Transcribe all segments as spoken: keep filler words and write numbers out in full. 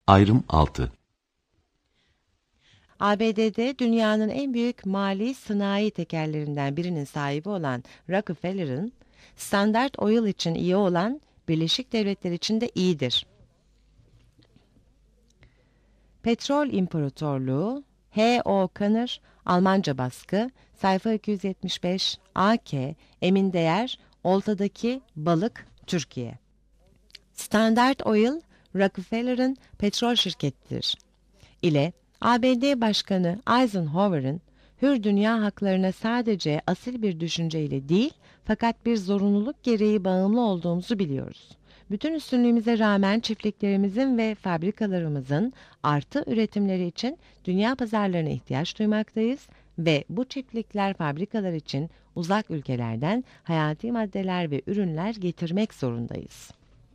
Ayrım altı. A B D'de dünyanın en büyük mali sanayi tekerlerinden birinin sahibi olan Rockefeller'ın, Standard Oil için iyi olan Birleşik Devletler için de iyidir. Petrol İmparatorluğu, H O Kanır, Almanca baskı, sayfa iki yüz yetmiş beş, A K, Emin Değer, Oltadaki Balık, Türkiye. Standard Oil, Rockefeller'ın petrol şirketidir ile A B D Başkanı Eisenhower'ın hür dünya haklarına sadece asil bir düşünceyle değil, fakat bir zorunluluk gereği bağımlı olduğumuzu biliyoruz. Bütün üstünlüğümüze rağmen çiftliklerimizin ve fabrikalarımızın artı üretimleri için dünya pazarlarına ihtiyaç duymaktayız ve bu çiftlikler fabrikalar için uzak ülkelerden hayati maddeler ve ürünler getirmek zorundayız.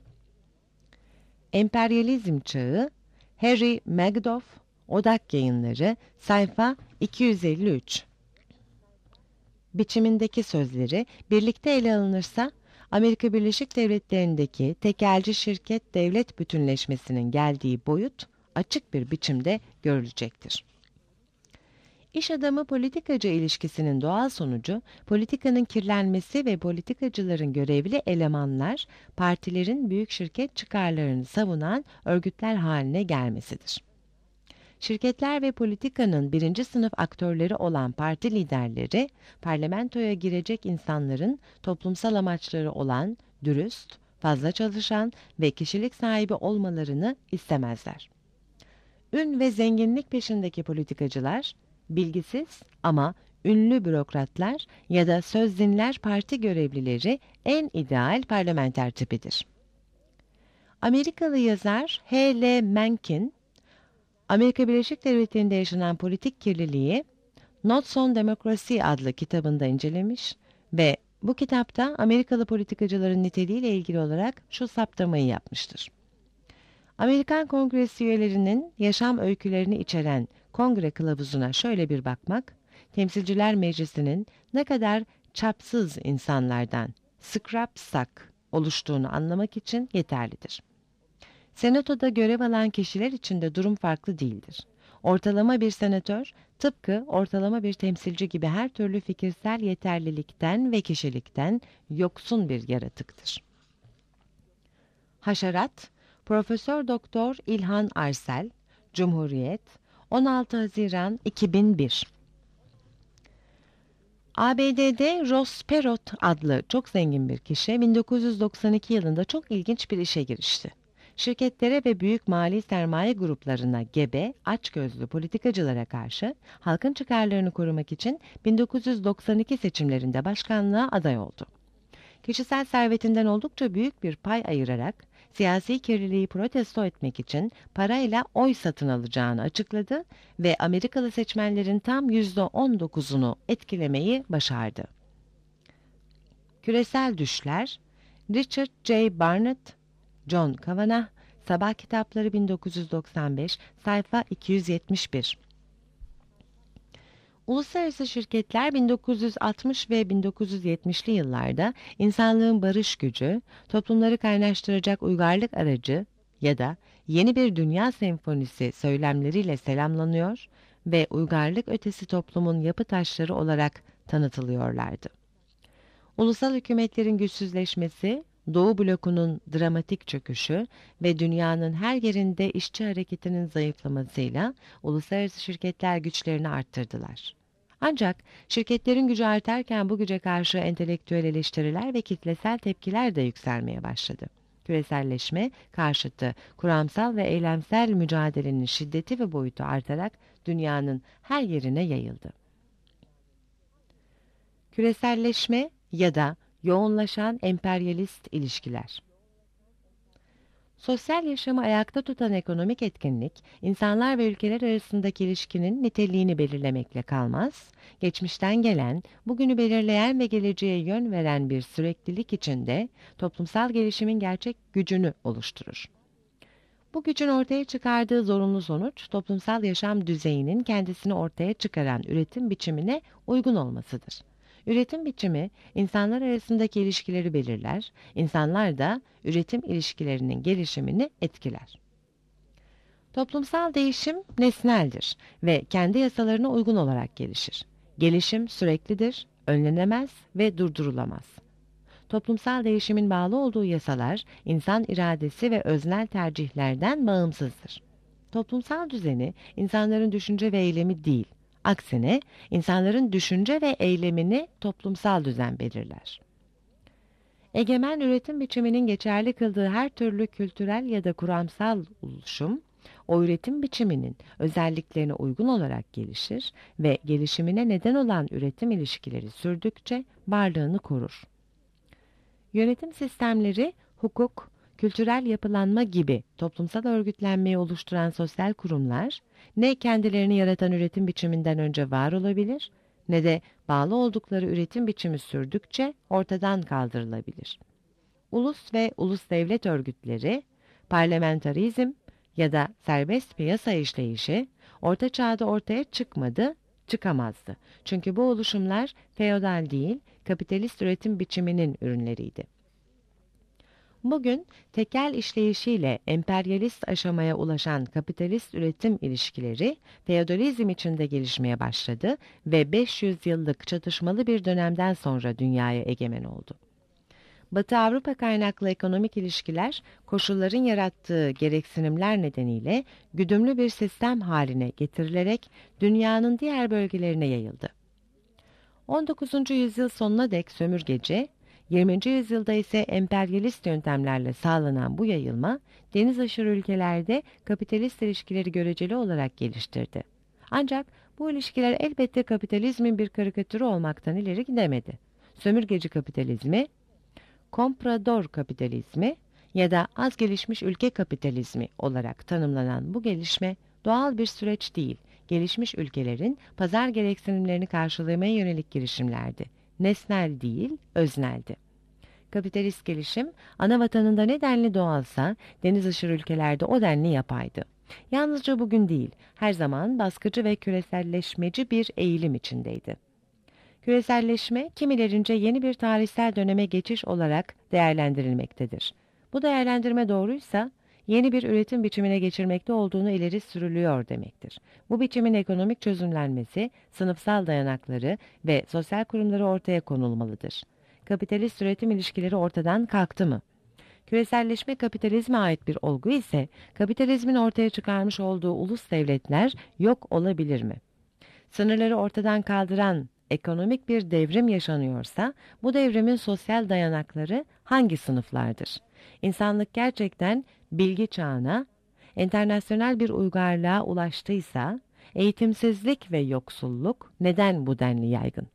Emperyalizm Çağı, Harry Magdoff, Odak Yayınları, sayfa iki yüz elli üç. Biçimindeki sözleri birlikte ele alınırsa, Amerika Birleşik Devletleri'ndeki tekelci şirket devlet bütünleşmesinin geldiği boyut açık bir biçimde görülecektir. İş adamı politikacı ilişkisinin doğal sonucu, politikanın kirlenmesi ve politikacıların görevli elemanlar, partilerin büyük şirket çıkarlarını savunan örgütler haline gelmesidir. Şirketler ve politikanın birinci sınıf aktörleri olan parti liderleri, parlamentoya girecek insanların toplumsal amaçları olan dürüst, fazla çalışan ve kişilik sahibi olmalarını istemezler. Ün ve zenginlik peşindeki politikacılar, bilgisiz ama ünlü bürokratlar ya da söz dinler parti görevlileri en ideal parlamenter tipidir. Amerikalı yazar H L Mencken, Amerika Birleşik Devletleri'nde yaşanan politik kirliliği Notes on Democracy adlı kitabında incelemiş ve bu kitapta Amerikalı politikacıların niteliğiyle ilgili olarak şu saptamayı yapmıştır. Amerikan Kongresi üyelerinin yaşam öykülerini içeren kongre kılavuzuna şöyle bir bakmak, Temsilciler Meclisi'nin ne kadar çapsız insanlardan, scrapsack oluştuğunu anlamak için yeterlidir. Senatoda görev alan kişiler için de durum farklı değildir. Ortalama bir senatör, tıpkı ortalama bir temsilci gibi her türlü fikirsel yeterlilikten ve kişilikten yoksun bir yaratıktır. Haşerat, Profesör Doktor İlhan Arsel, Cumhuriyet, on altı Haziran iki bin bir. A B D'de Ross Perot adlı çok zengin bir kişi bin dokuz yüz doksan iki yılında çok ilginç bir işe girişti. Şirketlere ve büyük mali sermaye gruplarına gebe, açgözlü politikacılara karşı halkın çıkarlarını korumak için bin dokuz yüz doksan iki seçimlerinde başkanlığa aday oldu. Kişisel servetinden oldukça büyük bir pay ayırarak siyasi kirliliği protesto etmek için parayla oy satın alacağını açıkladı ve Amerikalı seçmenlerin tam yüzde on dokuzunu etkilemeyi başardı. Küresel Düşler, Richard J. Barnett, John Kavanagh, Sabah Kitapları bin dokuz yüz doksan beş, sayfa iki yüz yetmiş bir. Uluslararası şirketler bin dokuz yüz altmış ve bin dokuz yüz yetmişli yıllarda insanlığın barış gücü, toplumları kaynaştıracak uygarlık aracı ya da yeni bir dünya senfonisi söylemleriyle selamlanıyor ve uygarlık ötesi toplumun yapı taşları olarak tanıtılıyorlardı. Ulusal hükümetlerin güçsüzleşmesi, Doğu blokunun dramatik çöküşü ve dünyanın her yerinde işçi hareketinin zayıflamasıyla uluslararası şirketler güçlerini arttırdılar. Ancak şirketlerin gücü artarken bu güce karşı entelektüel eleştiriler ve kitlesel tepkiler de yükselmeye başladı. Küreselleşme karşıtı kuramsal ve eylemsel mücadelenin şiddeti ve boyutu artarak dünyanın her yerine yayıldı. Küreselleşme ya da yoğunlaşan emperyalist ilişkiler. Sosyal yaşamı ayakta tutan ekonomik etkinlik, insanlar ve ülkeler arasındaki ilişkinin niteliğini belirlemekle kalmaz, geçmişten gelen, bugünü belirleyen ve geleceğe yön veren bir süreklilik içinde toplumsal gelişimin gerçek gücünü oluşturur. Bu gücün ortaya çıkardığı zorunlu sonuç, toplumsal yaşam düzeyinin kendisini ortaya çıkaran üretim biçimine uygun olmasıdır. Üretim biçimi, insanlar arasındaki ilişkileri belirler, insanlar da üretim ilişkilerinin gelişimini etkiler. Toplumsal değişim nesneldir ve kendi yasalarına uygun olarak gelişir. Gelişim süreklidir, önlenemez ve durdurulamaz. Toplumsal değişimin bağlı olduğu yasalar, insan iradesi ve öznel tercihlerden bağımsızdır. Toplumsal düzeni, insanların düşünce ve eylemi değil, aksine insanların düşünce ve eylemini toplumsal düzen belirler. Egemen üretim biçiminin geçerli kıldığı her türlü kültürel ya da kuramsal oluşum, o üretim biçiminin özelliklerine uygun olarak gelişir ve gelişimine neden olan üretim ilişkileri sürdükçe varlığını korur. Yönetim sistemleri, hukuk, kültürel yapılanma gibi toplumsal örgütlenmeyi oluşturan sosyal kurumlar, ne kendilerini yaratan üretim biçiminden önce var olabilir, ne de bağlı oldukları üretim biçimi sürdükçe ortadan kaldırılabilir. Ulus ve ulus devlet örgütleri, parlamenterizm ya da serbest piyasa işleyişi, Orta Çağ'da ortaya çıkmadı, çıkamazdı. Çünkü bu oluşumlar feodal değil, kapitalist üretim biçiminin ürünleriydi. Bugün tekel işleyişiyle emperyalist aşamaya ulaşan kapitalist üretim ilişkileri feodalizm içinde gelişmeye başladı ve beş yüz yıllık çatışmalı bir dönemden sonra dünyaya egemen oldu. Batı Avrupa kaynaklı ekonomik ilişkiler, koşulların yarattığı gereksinimler nedeniyle güdümlü bir sistem haline getirilerek dünyanın diğer bölgelerine yayıldı. on dokuzuncu yüzyıl sonuna dek sömürgeci, yirminci yüzyılda ise emperyalist yöntemlerle sağlanan bu yayılma, deniz aşırı ülkelerde kapitalist ilişkileri göreceli olarak geliştirdi. Ancak bu ilişkiler elbette kapitalizmin bir karikatürü olmaktan ileri gidemedi. Sömürgeci kapitalizmi, komprador kapitalizmi ya da az gelişmiş ülke kapitalizmi olarak tanımlanan bu gelişme doğal bir süreç değil, gelişmiş ülkelerin pazar gereksinimlerini karşılamaya yönelik girişimlerdi. Nesnel değil, özneldi. Kapitalist gelişim, ana vatanında ne denli doğalsa, deniz aşırı ülkelerde o denli yapaydı. Yalnızca bugün değil, her zaman baskıcı ve küreselleşmeci bir eğilim içindeydi. Küreselleşme, kimilerince yeni bir tarihsel döneme geçiş olarak değerlendirilmektedir. Bu değerlendirme doğruysa, yeni bir üretim biçimine geçirmekte olduğunu ileri sürülüyor demektir. Bu biçimin ekonomik çözümlenmesi, sınıfsal dayanakları ve sosyal kurumları ortaya konulmalıdır. Kapitalist üretim ilişkileri ortadan kalktı mı? Küreselleşme kapitalizme ait bir olgu ise, kapitalizmin ortaya çıkarmış olduğu ulus devletler yok olabilir mi? Sınırları ortadan kaldıran ekonomik bir devrim yaşanıyorsa, bu devrimin sosyal dayanakları hangi sınıflardır? İnsanlık gerçekten bilgi çağına, internasyonel bir uygarlığa ulaştıysa, eğitimsizlik ve yoksulluk neden bu denli yaygın?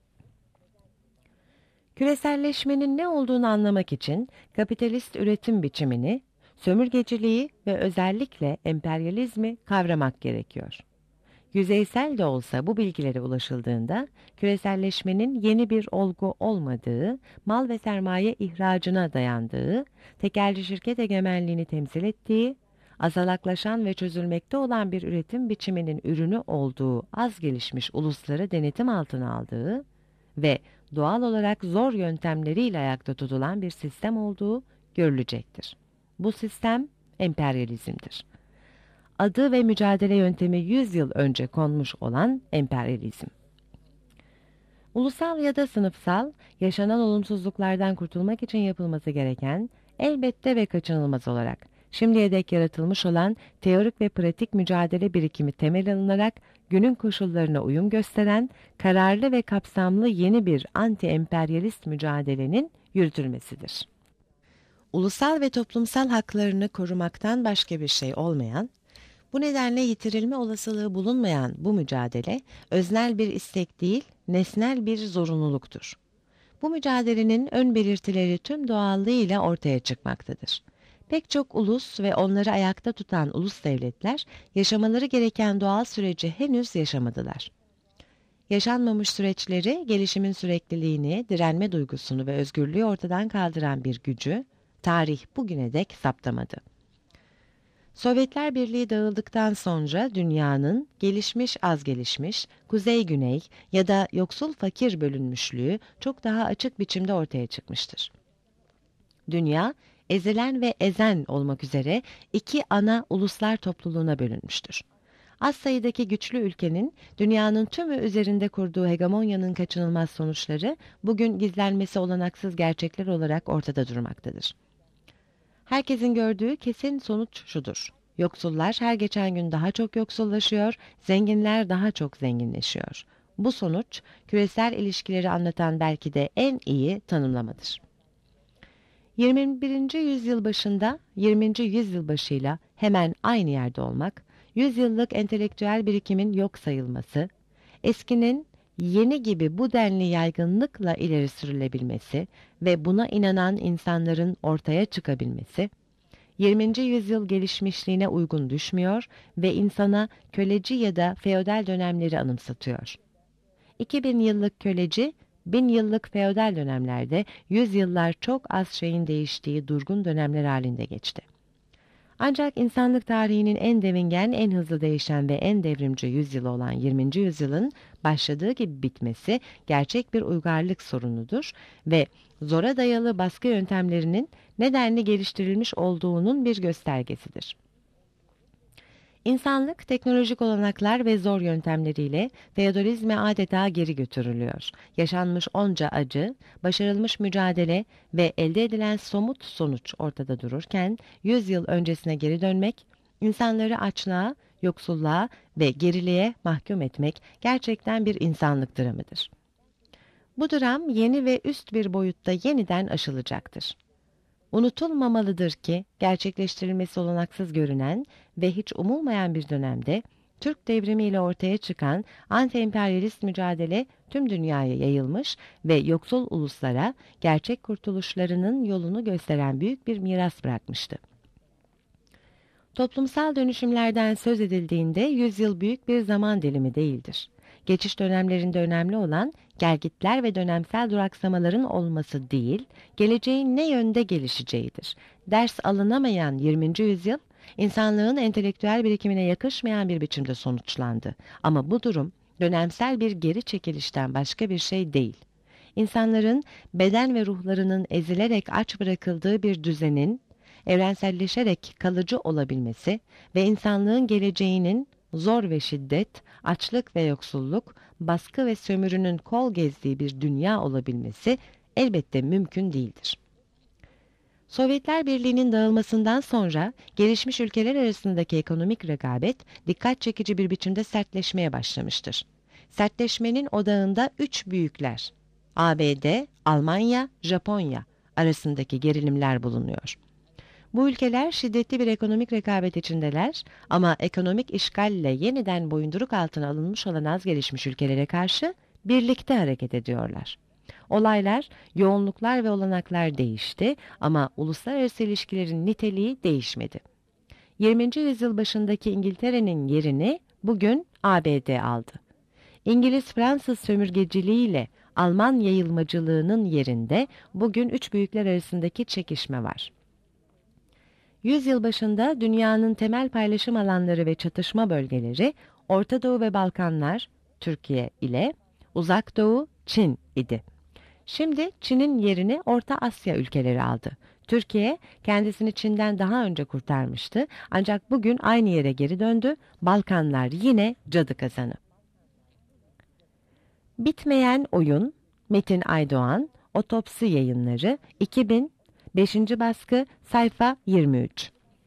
Küreselleşmenin ne olduğunu anlamak için kapitalist üretim biçimini, sömürgeciliği ve özellikle emperyalizmi kavramak gerekiyor. Yüzeysel de olsa bu bilgilere ulaşıldığında, küreselleşmenin yeni bir olgu olmadığı, mal ve sermaye ihracına dayandığı, tekelci şirket egemenliğini temsil ettiği, azalaklaşan ve çözülmekte olan bir üretim biçiminin ürünü olduğu az gelişmiş ulusları denetim altına aldığı ve doğal olarak zor yöntemleriyle ayakta tutulan bir sistem olduğu görülecektir. Bu sistem emperyalizmdir. Adı ve mücadele yöntemi yüz yıl önce konmuş olan emperyalizm. Ulusal ya da sınıfsal, yaşanan olumsuzluklardan kurtulmak için yapılması gereken, elbette ve kaçınılmaz olarak, şimdiye dek yaratılmış olan teorik ve pratik mücadele birikimi temel alınarak, günün koşullarına uyum gösteren, kararlı ve kapsamlı yeni bir anti-emperyalist mücadelenin yürütülmesidir. Ulusal ve toplumsal haklarını korumaktan başka bir şey olmayan, bu nedenle yitirilme olasılığı bulunmayan bu mücadele, öznel bir istek değil, nesnel bir zorunluluktur. Bu mücadelenin ön belirtileri tüm doğallığıyla ortaya çıkmaktadır. Pek çok ulus ve onları ayakta tutan ulus devletler, yaşamaları gereken doğal süreci henüz yaşamadılar. Yaşanmamış süreçleri, gelişimin sürekliliğini, direnme duygusunu ve özgürlüğü ortadan kaldıran bir gücü, tarih bugüne dek saptamadı. Sovyetler Birliği dağıldıktan sonra dünyanın gelişmiş az gelişmiş, kuzey-güney ya da yoksul-fakir bölünmüşlüğü çok daha açık biçimde ortaya çıkmıştır. Dünya, ezilen ve ezen olmak üzere iki ana uluslar topluluğuna bölünmüştür. Az sayıdaki güçlü ülkenin dünyanın tümü üzerinde kurduğu hegemonyanın kaçınılmaz sonuçları bugün gizlenmesi olanaksız gerçekler olarak ortada durmaktadır. Herkesin gördüğü kesin sonuç şudur: yoksullar her geçen gün daha çok yoksullaşıyor, zenginler daha çok zenginleşiyor. Bu sonuç, küresel ilişkileri anlatan belki de en iyi tanımlamadır. yirmi birinci yüzyıl başında yirminci yüzyıl başıyla hemen aynı yerde olmak, yüzyıllık entelektüel birikimin yok sayılması, eskinin yeni gibi bu denli yaygınlıkla ileri sürülebilmesi ve buna inanan insanların ortaya çıkabilmesi, yirminci yüzyıl gelişmişliğine uygun düşmüyor ve insana köleci ya da feodal dönemleri anımsatıyor. iki bin yıllık köleci, bin yıllık feodal dönemlerde yüzyıllar çok az şeyin değiştiği durgun dönemler halinde geçti. Ancak insanlık tarihinin en devingen, en hızlı değişen ve en devrimci yüzyılı olan yirminci yüzyılın başladığı gibi bitmesi gerçek bir uygarlık sorunudur ve zora dayalı baskı yöntemlerinin nedenli geliştirilmiş olduğunun bir göstergesidir. İnsanlık teknolojik olanaklar ve zor yöntemleriyle feodalizme adeta geri götürülüyor. Yaşanmış onca acı, başarılmış mücadele ve elde edilen somut sonuç ortada dururken yüz yıl öncesine geri dönmek, insanları açlığa, yoksulluğa ve geriliğe mahkum etmek gerçekten bir insanlık dramıdır. Bu dram yeni ve üst bir boyutta yeniden aşılacaktır. Unutulmamalıdır ki gerçekleştirilmesi olanaksız görünen ve hiç umulmayan bir dönemde Türk Devrimi ile ortaya çıkan anti-emperyalist mücadele tüm dünyaya yayılmış ve yoksul uluslara gerçek kurtuluşlarının yolunu gösteren büyük bir miras bırakmıştı. Toplumsal dönüşümlerden söz edildiğinde yüzyıl büyük bir zaman dilimi değildir. Geçiş dönemlerinde önemli olan gelgitler ve dönemsel duraksamaların olması değil, geleceğin ne yönde gelişeceğidir. Ders alınamayan yirminci yüzyıl, insanlığın entelektüel birikimine yakışmayan bir biçimde sonuçlandı. Ama bu durum, dönemsel bir geri çekilişten başka bir şey değil. İnsanların beden ve ruhlarının ezilerek aç bırakıldığı bir düzenin, evrenselleşerek kalıcı olabilmesi ve insanlığın geleceğinin zor ve şiddet, açlık ve yoksulluk, baskı ve sömürünün kol gezdiği bir dünya olabilmesi elbette mümkün değildir. Sovyetler Birliği'nin dağılmasından sonra gelişmiş ülkeler arasındaki ekonomik rekabet dikkat çekici bir biçimde sertleşmeye başlamıştır. Sertleşmenin odağında üç büyükler, A B D, Almanya, Japonya arasındaki gerilimler bulunuyor. Bu ülkeler şiddetli bir ekonomik rekabet içindeler ama ekonomik işgalle yeniden boyunduruk altına alınmış olan az gelişmiş ülkelere karşı birlikte hareket ediyorlar. Olaylar, yoğunluklar ve olanaklar değişti ama uluslararası ilişkilerin niteliği değişmedi. yirminci yüzyıl başındaki İngiltere'nin yerini bugün A B D aldı. İngiliz-Fransız sömürgeciliğiyle Alman yayılmacılığının yerinde bugün üç büyükler arasındaki çekişme var. Yüzyıl başında dünyanın temel paylaşım alanları ve çatışma bölgeleri Orta Doğu ve Balkanlar, Türkiye ile Uzak Doğu, Çin idi. Şimdi Çin'in yerini Orta Asya ülkeleri aldı. Türkiye kendisini Çin'den daha önce kurtarmıştı ancak bugün aynı yere geri döndü. Balkanlar yine cadı kazanı. Bitmeyen Oyun, Metin Aydoğan, Otopsi Yayınları, iki bin, beşinci baskı, sayfa yirmi üç.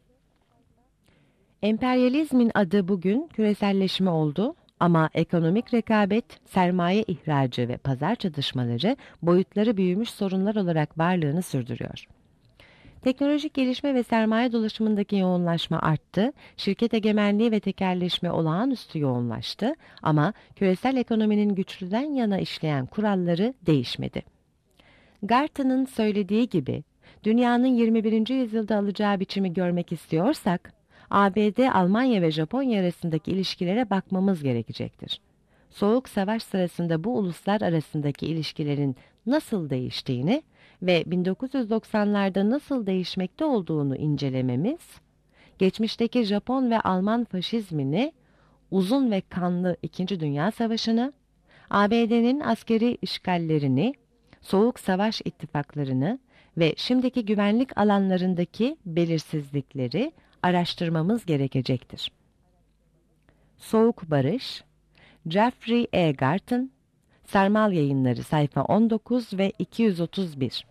Emperyalizmin adı bugün küreselleşme oldu ama ekonomik rekabet, sermaye ihracı ve pazar çatışmaları boyutları büyümüş sorunlar olarak varlığını sürdürüyor. Teknolojik gelişme ve sermaye dolaşımındaki yoğunlaşma arttı, şirket egemenliği ve tekelleşme olağanüstü yoğunlaştı ama küresel ekonominin güçlüden yana işleyen kuralları değişmedi. Garton'ın söylediği gibi, dünyanın yirmi birinci yüzyılda alacağı biçimi görmek istiyorsak, A B D, Almanya ve Japonya arasındaki ilişkilere bakmamız gerekecektir. Soğuk Savaş sırasında bu uluslar arasındaki ilişkilerin nasıl değiştiğini ve bin dokuz yüz doksanlarda nasıl değişmekte olduğunu incelememiz, geçmişteki Japon ve Alman faşizmini, uzun ve kanlı İkinci Dünya Savaşı'nı, A B D'nin askeri işgallerini, Soğuk Savaş ittifaklarını ve şimdiki güvenlik alanlarındaki belirsizlikleri araştırmamız gerekecektir. Soğuk Barış, Jeffrey E. Garton, Sarmal Yayınları, sayfa on dokuz ve iki yüz otuz bir.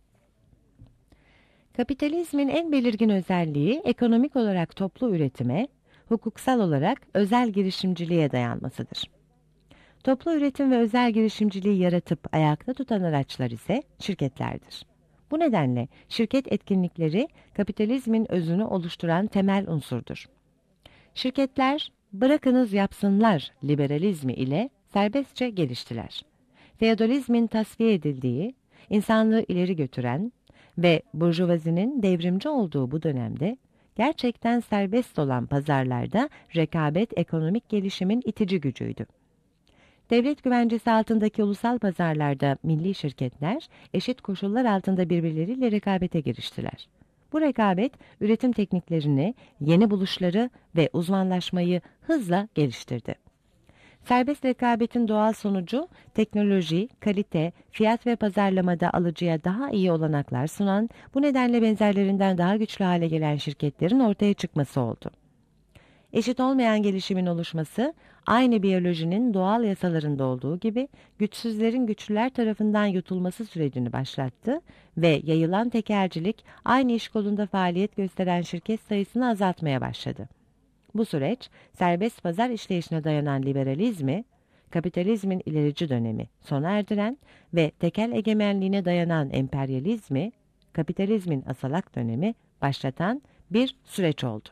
Kapitalizmin en belirgin özelliği ekonomik olarak toplu üretime, hukuksal olarak özel girişimciliğe dayanmasıdır. Toplu üretim ve özel girişimciliği yaratıp ayakta tutan araçlar ise şirketlerdir. Bu nedenle şirket etkinlikleri kapitalizmin özünü oluşturan temel unsurdur. Şirketler bırakınız yapsınlar liberalizmi ile serbestçe geliştiler. Feodalizmin tasfiye edildiği, insanlığı ileri götüren ve burjuvazinin devrimci olduğu bu dönemde gerçekten serbest olan pazarlarda rekabet ekonomik gelişimin itici gücüydü. Devlet güvencesi altındaki ulusal pazarlarda milli şirketler eşit koşullar altında birbirleriyle rekabete giriştiler. Bu rekabet üretim tekniklerini, yeni buluşları ve uzmanlaşmayı hızla geliştirdi. Serbest rekabetin doğal sonucu teknoloji, kalite, fiyat ve pazarlamada alıcıya daha iyi olanaklar sunan, bu nedenle benzerlerinden daha güçlü hale gelen şirketlerin ortaya çıkması oldu. Eşit olmayan gelişimin oluşması, aynı biyolojinin doğal yasalarında olduğu gibi güçsüzlerin güçlüler tarafından yutulması sürecini başlattı ve yayılan tekelcilik aynı iş kolunda faaliyet gösteren şirket sayısını azaltmaya başladı. Bu süreç, serbest pazar işleyişine dayanan liberalizmi, kapitalizmin ilerici dönemi sona erdiren ve tekel egemenliğine dayanan emperyalizmi, kapitalizmin asalak dönemi başlatan bir süreç oldu.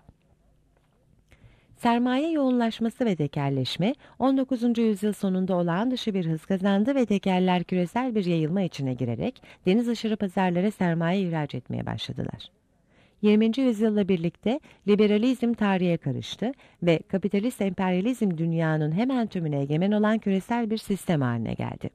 Sermaye yoğunlaşması ve tekelleşme on dokuzuncu yüzyıl sonunda olağan dışı bir hız kazandı ve tekeller küresel bir yayılma içine girerek deniz aşırı pazarlara sermaye ihraç etmeye başladılar. yirminci yüzyılla birlikte liberalizm tarihe karıştı ve kapitalist emperyalizm dünyanın hemen tümüne egemen olan küresel bir sistem haline geldi.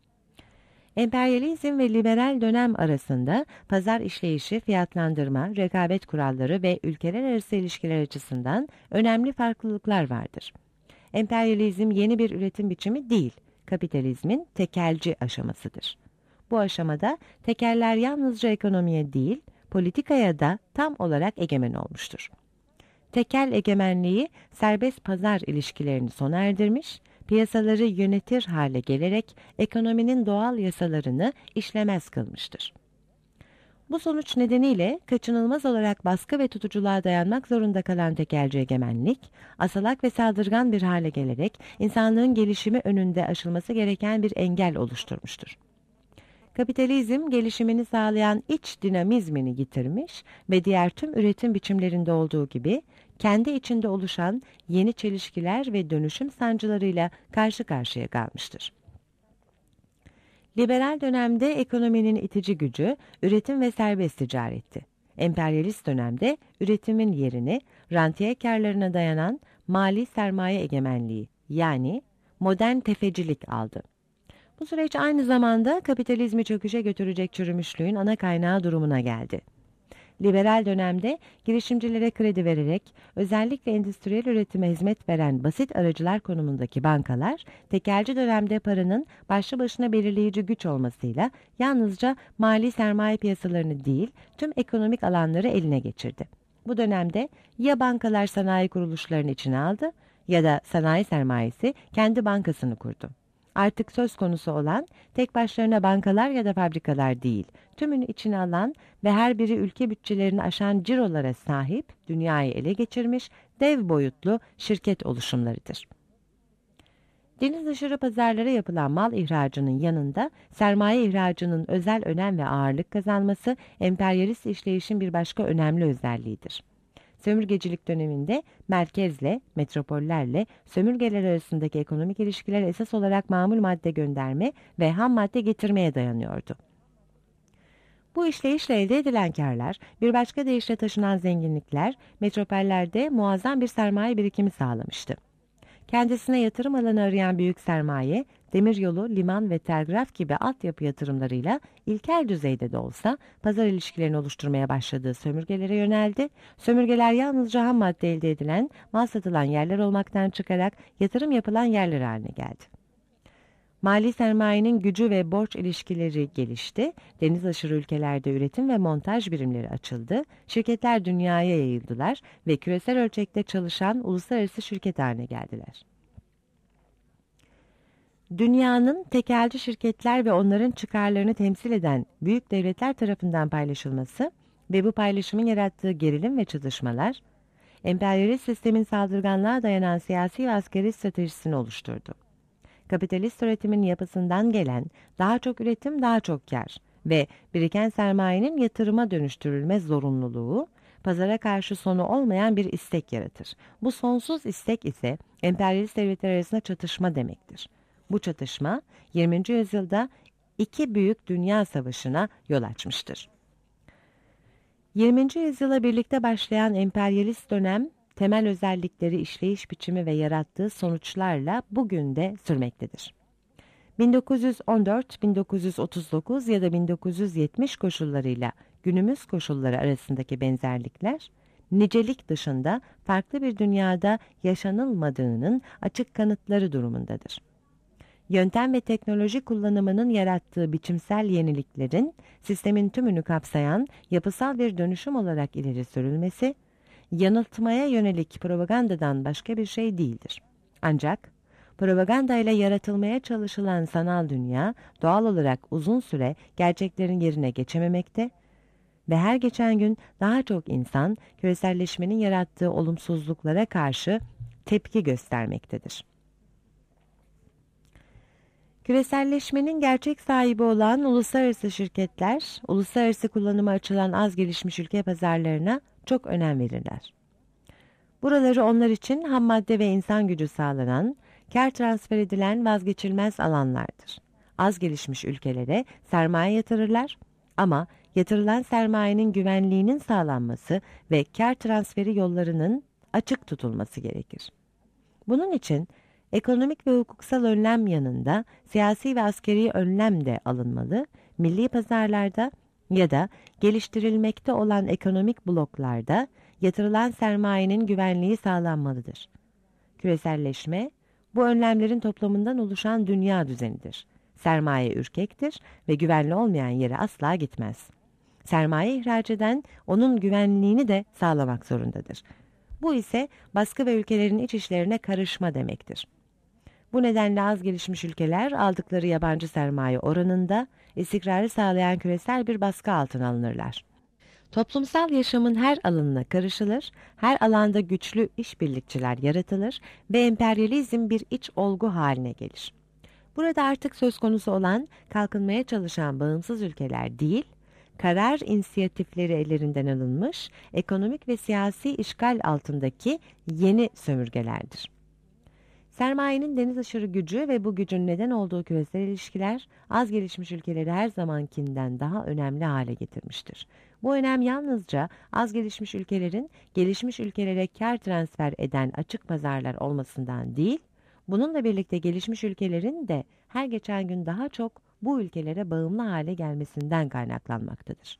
Emperyalizm ve liberal dönem arasında pazar işleyişi, fiyatlandırma, rekabet kuralları ve ülkeler arası ilişkiler açısından önemli farklılıklar vardır. Emperyalizm yeni bir üretim biçimi değil, kapitalizmin tekelci aşamasıdır. Bu aşamada tekeller yalnızca ekonomiye değil, politikaya da tam olarak egemen olmuştur. Tekel egemenliği serbest pazar ilişkilerini sona erdirmiş, piyasaları yönetir hale gelerek ekonominin doğal yasalarını işlemez kılmıştır. Bu sonuç nedeniyle kaçınılmaz olarak baskı ve tutuculuğa dayanmak zorunda kalan tekelci egemenlik, asalak ve saldırgan bir hale gelerek insanlığın gelişimi önünde aşılması gereken bir engel oluşturmuştur. Kapitalizm gelişimini sağlayan iç dinamizmini yitirmiş ve diğer tüm üretim biçimlerinde olduğu gibi kendi içinde oluşan yeni çelişkiler ve dönüşüm sancılarıyla karşı karşıya kalmıştır. Liberal dönemde ekonominin itici gücü üretim ve serbest ticaretti. Emperyalist dönemde üretimin yerini rantiye kârlarına dayanan mali sermaye egemenliği yani modern tefecilik aldı. Bu süreç aynı zamanda kapitalizmi çöküşe götürecek çürümüşlüğün ana kaynağı durumuna geldi. Liberal dönemde girişimcilere kredi vererek özellikle endüstriyel üretime hizmet veren basit aracılar konumundaki bankalar, tekelci dönemde paranın başlı başına belirleyici güç olmasıyla yalnızca mali sermaye piyasalarını değil, tüm ekonomik alanları eline geçirdi. Bu dönemde ya bankalar sanayi kuruluşlarının içine aldı ya da sanayi sermayesi kendi bankasını kurdu. Artık söz konusu olan tek başlarına bankalar ya da fabrikalar değil, tümünü içine alan ve her biri ülke bütçelerini aşan cirolara sahip, dünyayı ele geçirmiş dev boyutlu şirket oluşumlarıdır. Deniz aşırı pazarlara yapılan mal ihracının yanında sermaye ihracının özel önem ve ağırlık kazanması emperyalist işleyişin bir başka önemli özelliğidir. Sömürgecilik döneminde merkezle, metropollerle sömürgeler arasındaki ekonomik ilişkiler esas olarak mamul madde gönderme ve ham madde getirmeye dayanıyordu. Bu işleyişle elde edilen kârlar, bir başka deyişle taşınan zenginlikler, metropollerde muazzam bir sermaye birikimi sağlamıştı. Kendisine yatırım alanı arayan büyük sermaye, demiryolu, liman ve telgraf gibi altyapı yatırımlarıyla ilkel düzeyde de olsa pazar ilişkilerini oluşturmaya başladığı sömürgelere yöneldi. Sömürgeler yalnızca ham madde elde edilen, mal satılan yerler olmaktan çıkarak yatırım yapılan yerler haline geldi. Mali sermayenin gücü ve borç ilişkileri gelişti, deniz aşırı ülkelerde üretim ve montaj birimleri açıldı, şirketler dünyaya yayıldılar ve küresel ölçekte çalışan uluslararası şirket haline geldiler. Dünyanın tekelci şirketler ve onların çıkarlarını temsil eden büyük devletler tarafından paylaşılması ve bu paylaşımın yarattığı gerilim ve çatışmalar, emperyalist sistemin saldırganlığa dayanan siyasi ve askeri stratejisini oluşturdu. Kapitalist üretimin yapısından gelen daha çok üretim, daha çok kar ve biriken sermayenin yatırıma dönüştürülme zorunluluğu, pazara karşı sonu olmayan bir istek yaratır. Bu sonsuz istek ise emperyalist devletler arasında çatışma demektir. Bu çatışma yirminci yüzyılda iki büyük dünya savaşına yol açmıştır. yirminci yüzyıla birlikte başlayan emperyalist dönem, temel özellikleri, işleyiş biçimi ve yarattığı sonuçlarla bugün de sürmektedir. bin dokuz yüz on dört bin dokuz yüz otuz dokuz ya da bin dokuz yüz yetmiş koşullarıyla günümüz koşulları arasındaki benzerlikler, nicelik dışında farklı bir dünyada yaşanılmadığının açık kanıtları durumundadır. Yöntem ve teknoloji kullanımının yarattığı biçimsel yeniliklerin sistemin tümünü kapsayan yapısal bir dönüşüm olarak ileri sürülmesi, yanıltmaya yönelik propagandadan başka bir şey değildir. Ancak propaganda ile yaratılmaya çalışılan sanal dünya doğal olarak uzun süre gerçeklerin yerine geçememekte ve her geçen gün daha çok insan küreselleşmenin yarattığı olumsuzluklara karşı tepki göstermektedir. Küreselleşmenin gerçek sahibi olan uluslararası şirketler, uluslararası kullanıma açılan az gelişmiş ülke pazarlarına çok önem verirler. Buraları onlar için ham madde ve insan gücü sağlanan, kar transfer edilen vazgeçilmez alanlardır. Az gelişmiş ülkelere sermaye yatırırlar ama yatırılan sermayenin güvenliğinin sağlanması ve kar transferi yollarının açık tutulması gerekir. Bunun için ekonomik ve hukuksal önlem yanında siyasi ve askeri önlem de alınmalı, milli pazarlarda ya da geliştirilmekte olan ekonomik bloklarda yatırılan sermayenin güvenliği sağlanmalıdır. Küreselleşme, bu önlemlerin toplamından oluşan dünya düzenidir. Sermaye ürkektir ve güvenli olmayan yere asla gitmez. Sermaye ihraç eden onun güvenliğini de sağlamak zorundadır. Bu ise baskı ve ülkelerin iç işlerine karışma demektir. Bu nedenle az gelişmiş ülkeler aldıkları yabancı sermaye oranında istikrarı sağlayan küresel bir baskı altına alınırlar. Toplumsal yaşamın her alanına karışılır, her alanda güçlü işbirlikçiler yaratılır ve emperyalizm bir iç olgu haline gelir. Burada artık söz konusu olan kalkınmaya çalışan bağımsız ülkeler değil, karar inisiyatifleri ellerinden alınmış, ekonomik ve siyasi işgal altındaki yeni sömürgelerdir. Sermayenin deniz aşırı gücü ve bu gücün neden olduğu küresel ilişkiler, az gelişmiş ülkeleri her zamankinden daha önemli hale getirmiştir. Bu önem yalnızca az gelişmiş ülkelerin gelişmiş ülkelere kar transfer eden açık pazarlar olmasından değil, bununla birlikte gelişmiş ülkelerin de her geçen gün daha çok bu ülkelere bağımlı hale gelmesinden kaynaklanmaktadır.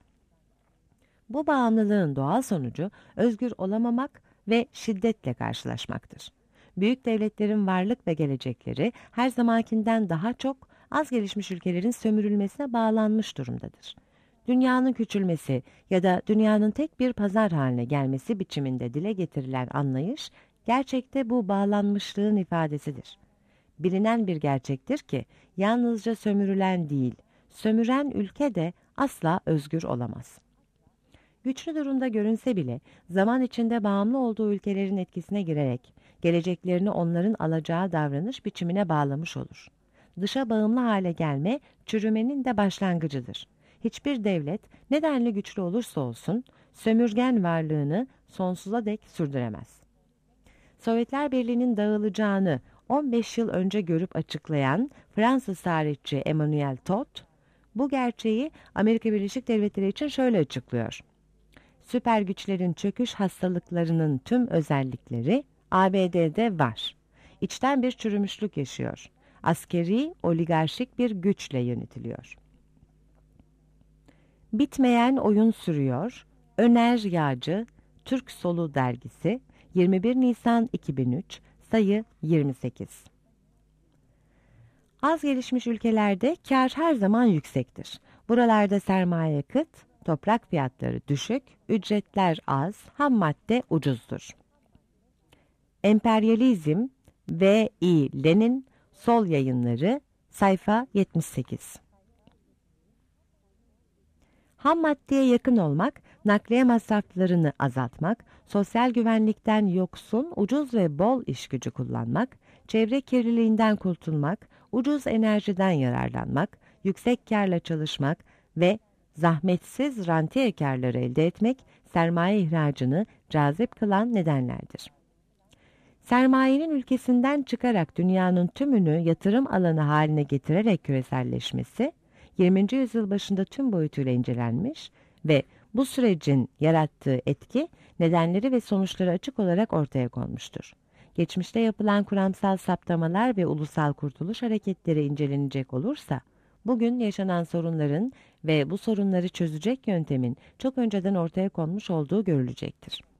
Bu bağımlılığın doğal sonucu özgür olamamak ve şiddetle karşılaşmaktır. Büyük devletlerin varlık ve gelecekleri her zamankinden daha çok az gelişmiş ülkelerin sömürülmesine bağlanmış durumdadır. Dünyanın küçülmesi ya da dünyanın tek bir pazar haline gelmesi biçiminde dile getirilen anlayış, gerçekte bu bağlanmışlığın ifadesidir. Bilinen bir gerçektir ki, yalnızca sömürülen değil, sömüren ülke de asla özgür olamaz. Güçlü durumda görünse bile, zaman içinde bağımlı olduğu ülkelerin etkisine girerek, geleceklerini onların alacağı davranış biçimine bağlamış olur. Dışa bağımlı hale gelme, çürümenin de başlangıcıdır. Hiçbir devlet, nedenli güçlü olursa olsun, sömürgen varlığını sonsuza dek sürdüremez. Sovyetler Birliği'nin dağılacağını on beş yıl önce görüp açıklayan Fransız tarihçi Emmanuel Todt, bu gerçeği Amerika Birleşik Devletleri için şöyle açıklıyor. Süper güçlerin çöküş hastalıklarının tüm özellikleri A B D'de var. İçten bir çürümüşlük yaşıyor. Askeri, oligarşik bir güçle yönetiliyor. Bitmeyen oyun sürüyor. Öner Yağcı, Türk Solu Dergisi, yirmi bir Nisan iki bin üç, sayı yirmi sekiz. Az gelişmiş ülkelerde kar her zaman yüksektir. Buralarda sermaye kıt, toprak fiyatları düşük, ücretler az, ham madde ucuzdur. Emperyalizm V I Lenin, Sol Yayınları, sayfa yetmiş sekiz. Ham maddeye yakın olmak, nakliye masraflarını azaltmak, sosyal güvenlikten yoksun, ucuz ve bol iş gücü kullanmak, çevre kirliliğinden kurtulmak, ucuz enerjiden yararlanmak, yüksek kârla çalışmak ve zahmetsiz rantiye kârları elde etmek, sermaye ihracını cazip kılan nedenlerdir. Sermayenin ülkesinden çıkarak dünyanın tümünü yatırım alanı haline getirerek küreselleşmesi, yirminci yüzyıl başında tüm boyutuyla incelenmiş ve bu sürecin yarattığı etki, nedenleri ve sonuçları açık olarak ortaya konmuştur. Geçmişte yapılan kuramsal saptamalar ve ulusal kurtuluş hareketleri incelenecek olursa, bugün yaşanan sorunların ve bu sorunları çözecek yöntemin çok önceden ortaya konmuş olduğu görülecektir.